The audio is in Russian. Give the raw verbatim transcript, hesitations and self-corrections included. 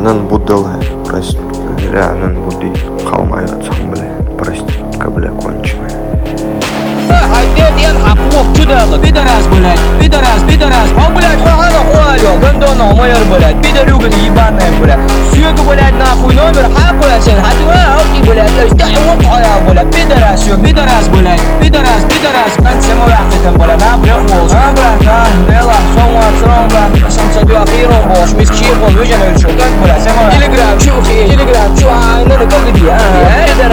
Анан буддалы, проститутка, анан буди қалмай атсам, бля, проститутка, бля, конченая. Ответ я хапук чудало, пидорас, блядь, пидорас, пидорас, а, блядь, хахана хуалё, гондона, майор, блядь, пидорюга ебаная, блядь, сюга, блядь, нахуй номер, ха, блядь, сен, хатуа, ауки, блядь, то есть, да, вот, а, блядь, пидорас, сю, пидорас, блядь, пидорас, пидорас, как всему яхтам, блядь, на брёх, волс, а, блядь, а, дела, сома, сром, блядь, сам садю, ахиром, бош, миск, чипом, выжен, ульшу, как, блядь, сама, телеграм, чухи, телеграм, чуа, надо как где, а,